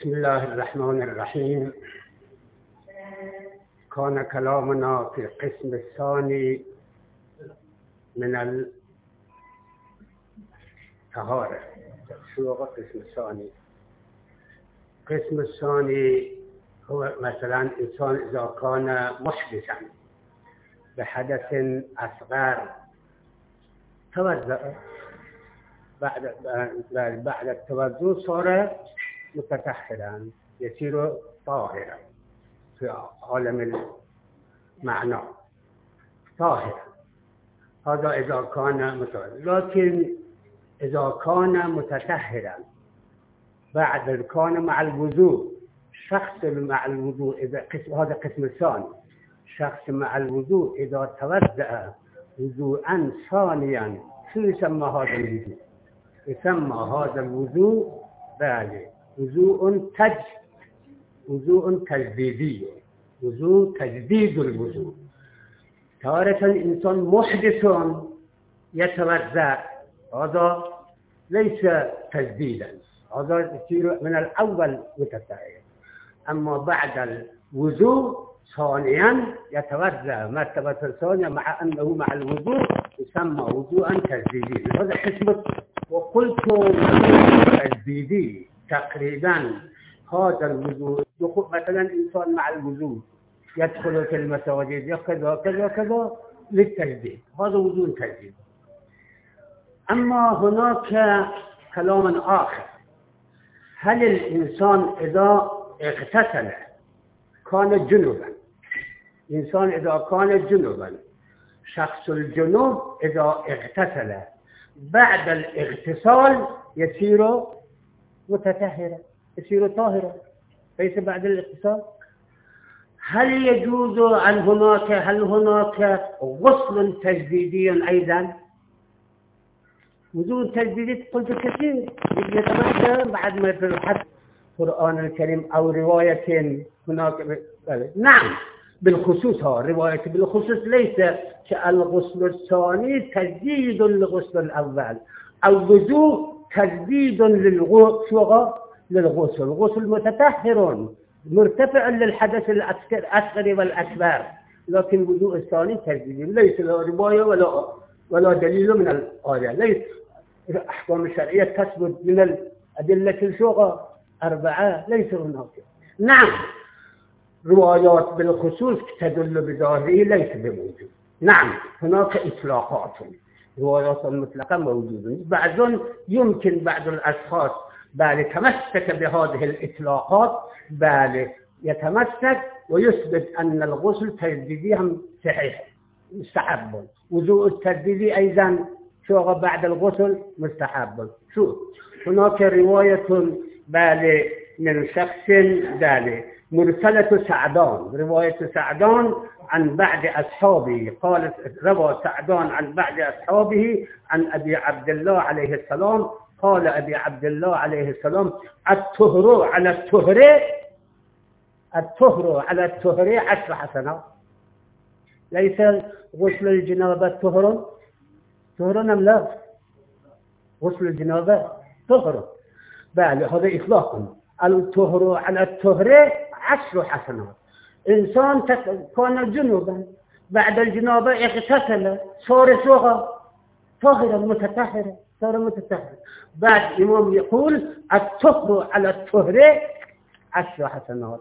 بسم الله الرحمن الرحيم. كان كلامنا في القسم الثاني من الطهارة. شو هو القسم الثاني؟ القسم الثاني هو مثلا إنسان إذا كان محدثا بحدث أصغر توضأ، بعد التوضؤ صار متطهرا يصير طاهرا في عالم المعنى طاهرا. هذا إذا كان متوضئ. لكن إذا كان متطهرا بعد كان مع الوضوء، شخص مع الوضوء هذا قسم الثاني. شخص مع الوضوء إذا توضأ وضوءا ثانيا شو يسمى هذا الوضوء؟ يسمى هذا الوضوء وضوء تجديدي، وضوء تجديد الوضوء. تارة الإنسان محدث يتوضأ، هذا ليس تجديدا، هذا يصير من الأول متطهر. أما بعد الوضوء ثانيا يتوضأ مرتبة ثانية مع أنه مع الوضوء يسمى وضوءا تجديدي. هذا حسب وقلت تجديدي تقريبا. هذا الوضوء مثلا إنسان مع الوضوء يدخل في المساجد كذا كذا كذا للتجديد، هذا وضوء تجديد. أما هناك كلام آخر، هل الإنسان إذا اغتسل كان جنوبا؟ إنسان إذا كان جنوبا، شخص الجنوب إذا اغتسل بعد الاغتسال يصير متطهرا، يصير طاهرا ليس بعد الاغتسال. هل يجوز هل هناك غسل تجديدي أيضا؟ وضوء تجديدي قلت كثير يتمثل بعد ما يبحث القرآن الكريم أو رواية هناك. نعم بالخصوص، رواية بالخصوص ليس كالغسل الثاني تجديد للغسل الأول، الوضوء تجديد للغسل. الغسل متطهر مرتفع للحدث الأصغر والأكبر، لكن الوضوء الثاني تجديد ليس له رواية ولا دليل من الآية. ليس الأحكام الشرعية تثبت من الأدلة أربعة، ليس هناك. نعم روايات بالخصوص تدل بظاهره ليس بموجود. نعم هناك إطلاقات، روايات المطلقة موجودة. بعض يمكن بعض الأشخاص تمسك بهذه الإطلاقات، يتمسك ويثبت أن الغسل تجديدي هم صحيح مستحب، وضوء التجديدي أيضا بعد الغسل مستحب. هناك رواية من شخص مرسلة سعدان، رواية سعدان عن بعض أصحابه، قالت روى سعدان عن بعض أصحابه عن أبي عبد الله عليه السلام، قال أبي عبد الله عليه السلام: الطهر على الطهر 10 حسنات. ليس غسل الجنابة طهر أم لا؟ غسل الجنابة طهر، هذا إطلاق. الطهر على الطهر 10 حسنات. إنسان كان جنوبا، بعد الجنابة اغتسل صار طاهرا متطهرا، صار متطهرا. بعد الإمام يقول الطهر على الطهر 10 حسنات.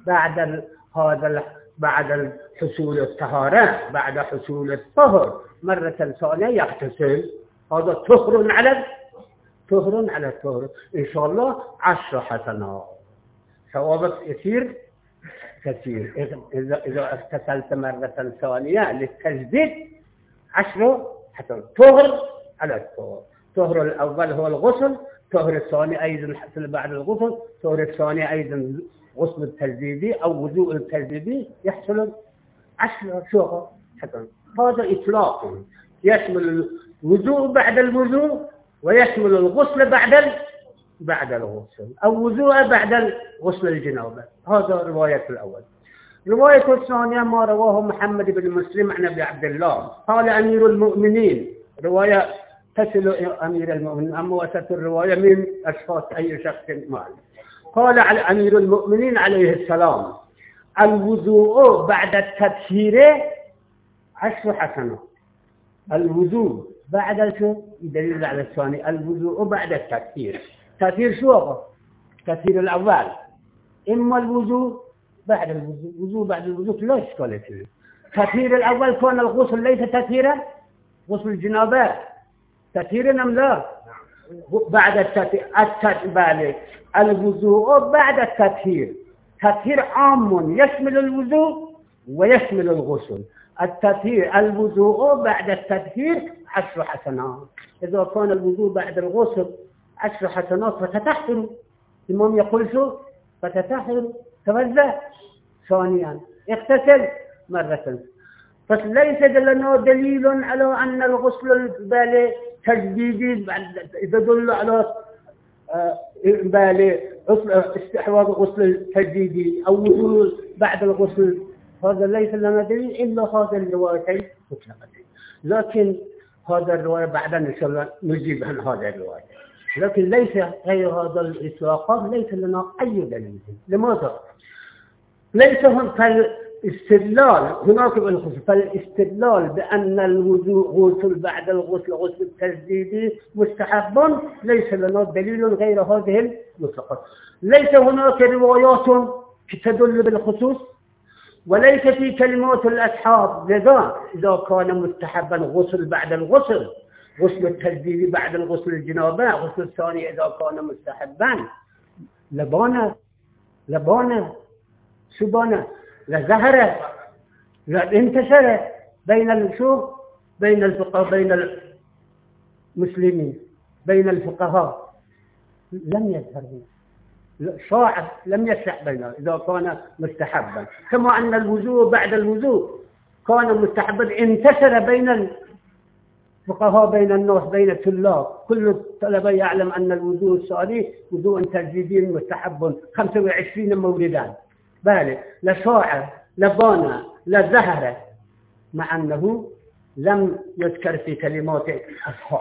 بعد حصول الطهارة، بعد حصول الطهر مرة ثانية يغتسل، هذا طهر على الطهر. إن شاء الله 10 حسنات، ثوابك يصير كثير. إذا اغتسلت مرة ثانية للتجديد 10 حسنات. طهر على الطهر. الطهر الأول هو الغسل، الطهر الثاني أيضا حصل بعد الغسل، الطهر الثاني أيضا غسل التجديدي أو وضوء التجديدي يحصل 10 حسنات. هذا إطلاق يشمل الوضوء بعد الوضوء، ويشمل الغسل بعد الغسل، أو وضوء بعد غسل الجنابة. هذا رواية الأول. رواية الثانية ما رواه محمد بن مسلم عن أبي عبد الله قال: أمير المؤمنين، رواية تصل أمير المؤمنين، أما وسط الرواية من أشخاص أي شخص معين. قال على أمير المؤمنين عليه السلام: الوضوء بعد التطهير 10 حسنات. الوضوء بعد شو؟ دليل على الثاني. الوضوء بعد التطهير. تطهير شو هو؟ التطهير الأول. إما الوضوء بعد الوضوء، وضوء بعد الوضوء لا إشكال فيه. التطهير الأول كون الغسل ليس تطهيرا، غسل الجنابة تطهيرا أم لا؟ بعد التطهير. الوضوء بعد التطهير. تطهير عام يشمل الوضوء ويشمل الغسل. التطهير الوضوء بعد التطهير 10 حسنات. إذا كان الوضوء بعد الغسل 10 حسنات فتطهر. الإمام يقول شو؟ فتطهر، توضأ. ثانيا اغتسل مرة. فليس لنا دليل على أن الغسل البالي تجديدي يدل على استحواذ الغسل التجديدي أو وضوء بعد الغسل. هذا ليس لنا دليل إلا هذا الروايتين مطلقتين. لكن هذا الرواية بعد إن شاء الله نجيب عن هذا الرواية. لكن ليس غير هذا الإطلاقات ليس لنا أي دليل. لماذا؟ ليس هناك استدلال هناك بالغسل، فالاستدلال بأن الوضوء غسل بعد الغسل غسل التجديدي مستحب ليس لنا دليل غير هذه المطلقات. ليس هناك روايات تدل بالخصوص، وليس في كلمات الأصحاب. لذا إذا كان مستحبا غسل بعد الغسل، غسل التجديد بعد الغسل الجنابة، غسل الثاني إذا كان مستحبا لبانا سبانا لزهرة لانتشر بين الشوق بين الفقهاء بين المسلمين بين الفقهاء. لم يظهر شاع لم يشع بينه إذا كان مستحبا. كما أن الوضوء بعد الوضوء كان مستحبا انتشر بين الفقهاء بين الناس بين الطلاب. كل الطلبة يعلم أن الوضوء الصالح وضوء تجديدي مستحب 25 موردا. بالي لا شاع لا بانا لا زهر، مع أنه لم يذكر في كلمات الأصحاب.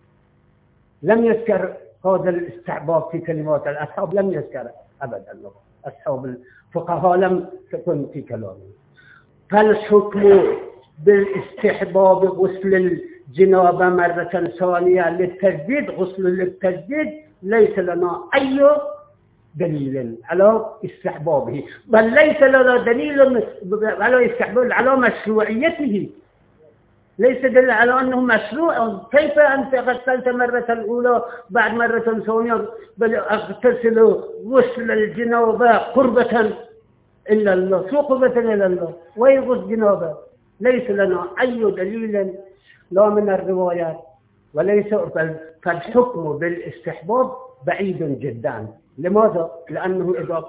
لم يذكر هذا الاستحباب في كلمات الأصحاب، لم يذكر أبدا. أصحاب الفقهاء لم تكن في كلامه. فالحكم بالاستحباب غسل الجنابة مرة ثانية للتجديد، غسل للتجديد، ليس لنا أي دليل على استحبابه، بل ليس لنا دليل على استحبابه على مشروعيته. ليس دليل على أنه مشروع. كيف أنت غسلت مرة الأولى بعد مرة ثانية بل اغتسل غسل الجنابة قربة إلا الله؟ شو قربة إلا الله؟ ويغسل جنابة. ليس لنا أي دليل لا من الروايات وليس. فالحكم بالاستحباب بعيد جدا. لماذا؟ لأنه إذا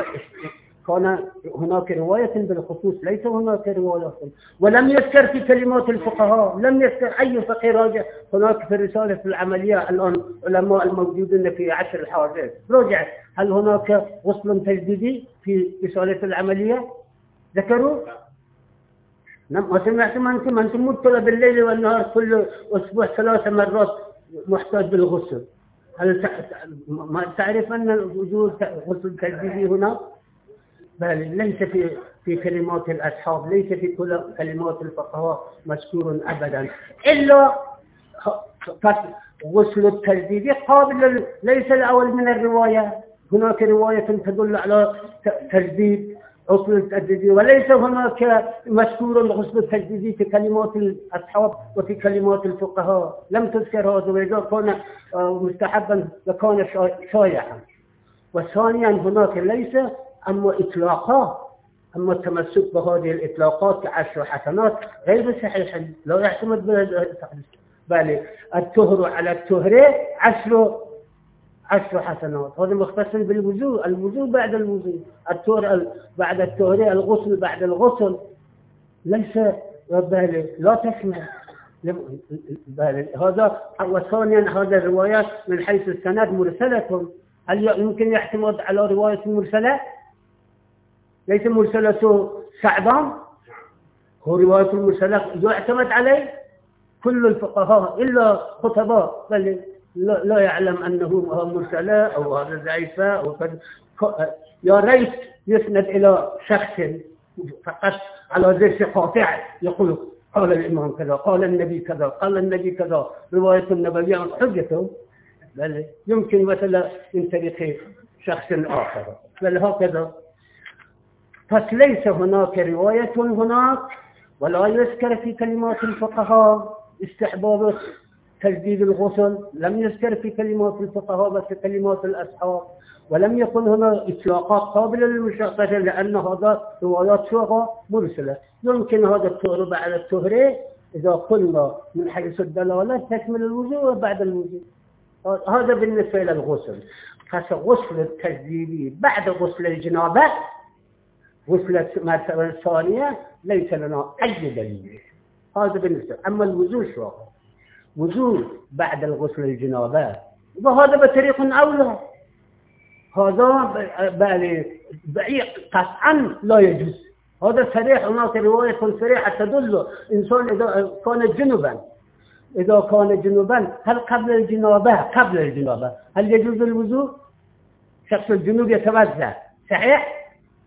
كان هناك رواية بالخصوص ليس هناك رواية. ولم يذكر في كلمات الفقهاء، لم يذكر أي فقيه راجع. هناك في الرسالة العملية الآن علماء الموجودين في عصر الحاضر راجع هل هناك غسل تجديدي في رسالة العملية؟ ذكروا؟ ما سمعتم أنتم مبتلى بالليل والنهار كل أسبوع 3 مرات محتاج بالغسل. هل ما تعرف أن وجود غسل تجديدي هنا؟ بل ليس في كلمات الأصحاب، ليس في كل كلمات الفقهاء مذكور أبدا إلا غسل التجديد قابل. ليس الأول من الرواية. هناك رواية تدل على تجديد غسل التجديد، وليس هناك مذكور غسل التجديد في كلمات الأصحاب وفي كلمات الفقهاء. لم تذكر هذا، وإذا كان مستحبا لكان شائعا. وثانيا هناك ليس أما إطلاقات، أما التمسك بهذه الإطلاقات ك10 حسنات غير صحيح، لا يعتمد بل الطهر على الطهر 10 حسنات. هذا مختص بالوضوء. الوضوء بعد الوضوء، الطهر بعد الطهر، الغسل بعد الغسل. ليس لا تسمع هذا. وثانيا هذا الروايات من حيث السند مرسلة. هل يمكن يعتمد على رواية مرسلة؟ ليس مرسلة سعدان، هو رواية المرسلة يعتمد عليه كل الفقهاء إلا خطباء. بل لا يعلم أنه مرسلة أو هذا ضعيفة أو يا ريت يسند إلى شخص فقط على ذرس قاطع يقول قال الإمام كذا، قال النبي كذا، قال النبي كذا، رواية النبوية عن حجته، بل يمكن مثلا من طريق شخص آخر، بل هكذا. فليس هناك رواية هناك، ولا يذكر في كلمات الفقهاء استحباب تجديد الغسل، لم يذكر في كلمات الفقهاء بس في كلمات الأصحاب، ولم يكن هنا إطلاقات قابلة للمشاهدة، لأن هذا روايات شوغة مرسلة. يمكن هذا الطهر بعد الطهر إذا قلنا من حيث الدلالة تكمل الوضوء وبعد الوضوء. هذا بالنسبة للغسل. فغسل التجديد بعد غسل الجنابة، غسل المرتبة الثانية، ليس لنا أي دليل. هذا بالنسبة. أما الوضوء شو؟ وضوء بعد الغسل الجنابة، وهذا بطريق أولى. هذا بعيد قطعا لا يجوز. هذا صريح، هناك رواية صريحة تدل إنسان إذا كان جنوبا هل قبل الجنابة هل يجوز الوضوء؟ شخص الجنوب يتوضأ، صحيح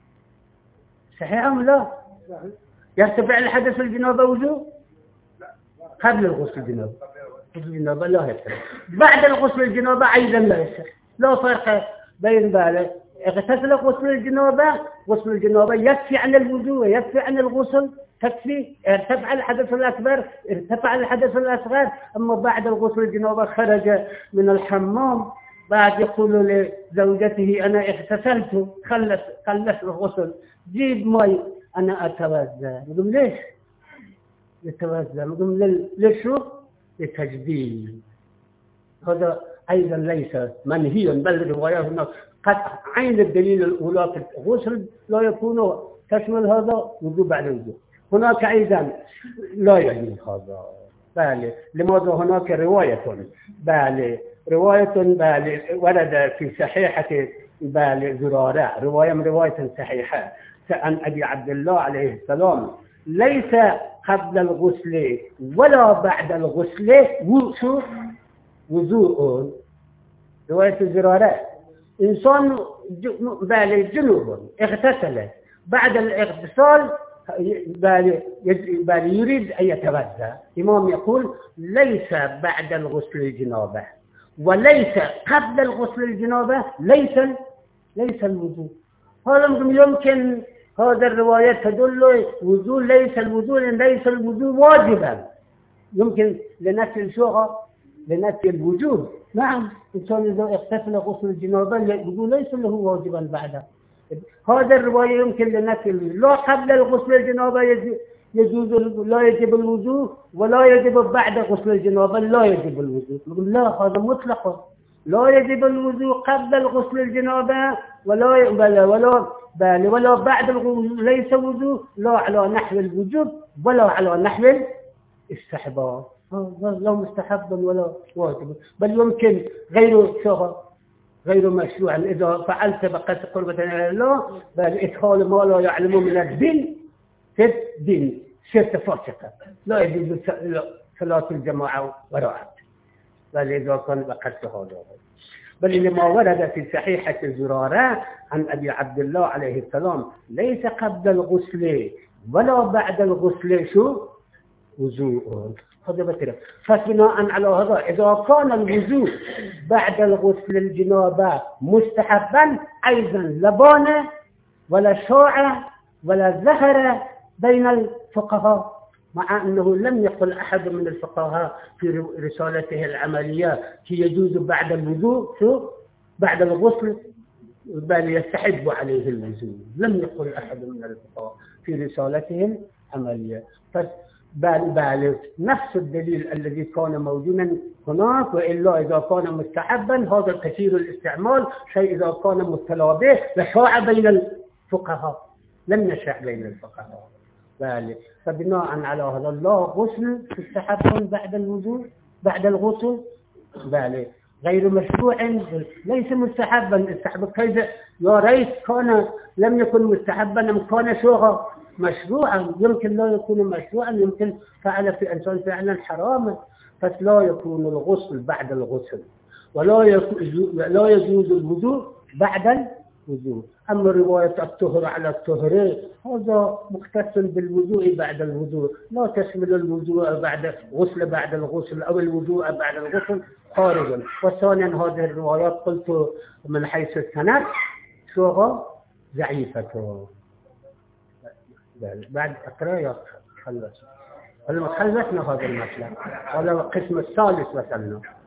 أم لا؟ يرتفع الحدث الجنابة وضوء قبل الغسل الجنابة لا يصح. بعد الغسل الجنابة أيضا لا يصح. لا فرق بين ذلك. اغتسل غسل الجنابة يكفي عن الوضوء، يكفي عن الغسل، تكفي. ارتفع الحدث الأكبر، ارتفع الحدث الأصغر. أما بعد الغسل الجنابة خرج من الحمام، بعد يقول لزوجته أنا اغتسلت، خلص الغسل، جيب ماء أنا أتوضأ. يقول ليش يتوضأ؟ يقول ليش؟ لتجديد. هذا أيضا ليس منهيا، بل رواية هناك قد عين الدليل الأولى في الغسل لا يكون تشمل هذا وضوء بعد الوضوء. هناك أيضا لا يجوز هذا. بل لماذا هناك رواية ورد في صحيحة زرارة، رواية من رواية صحيحة عن أبي عبد الله عليه السلام، ليس قبل الغسل ولا بعد الغسل وضوء. رواية زرارة، إنسان جنوب اغتسل، بعد الاغتسال يريد أن يتوضأ. الإمام يقول ليس بعد الغسل الجنابة وليس قبل الغسل الجنابة ليس الوضوء. هذا يمكن هذا الرواية تدل وضوء ليس الوضوء واجبا، يمكن لنفي الشغل، لنفي الوجوب. نعم، إنسان إذا اغتسل غسل الجنابة يقول ليس له واجبا بعده. هذا الرواية يمكن لنفي لا قبل الغسل الجنابة يجوز لا يجب الوضوء، ولا يجب بعد غسل الجنابة لا يجب الوضوء. نقول لا، هذا مطلق، لا يجب الوضوء قبل الغسل الجنابة ولا بعد الغسل، ليس وضوء لا على نحو الوجوب ولا على نحو الاستحباب. لا مستحب ولا واجب، بل يمكن غير مشروع. إذا فعلت بقت قربة إلى الله، بل إدخال ما لا يعلم من الدين في الدين شرط فاسقة، لا يجوز صلاة الجماعة وراءه، بل إذا كان بقت هذا. بل لما ورد في صحيحة زرارة عن أبي عبد الله عليه السلام ليس قبل الغسل ولا بعد الغسل وضوء. هذا بكرة. فبناء على هذا إذا كان الوضوء بعد الغسل الجنابة مستحبا، أيضا لبانة ولا شوعة ولا زهرة بين الفقهاء، مع أنه لم يقل أحد من الفقهاء في رسالته العملية يجوز بعد الوضوء بعد الغسل بل يستحب عليه الوضوء. لم يقل أحد من الفقهاء في رسالتهم العملية. بل نفس الدليل الذي كان موجودا هناك، وإلا إذا كان مستحبا هذا كثير الاستعمال، شيء إذا كان مبتلى به لشاع بين الفقهاء، لم نشع بين الفقهاء. فبناء على هذا الله غسل مستحب بعد الوضوء بعد الغسل غير مشروع، ليس مستحبا. استحب كيف يا ريت كان لم يكن مستحبا أم كان شوغا مشروعا. يمكن لا يكون مشروعا، يمكن فعل في إنسان فعلا حراما، بس لا يكون الغسل بعد الغسل، لا يجوز الوضوء بعد الوضوء. أما رواية الطهر على الطهر هذا مختص بالوضوء بعد الوضوء، لا تشمل الوضوء بعد غسل بعد الغسل أو الوضوء بعد الغسل خارجا. وثانيا هذه الروايات قلت من حيث السند شوها ضعيفة. بعد أقرأ يا خلص. خلصنا هذا المسألة، هذا القسم الثالث وصلنا.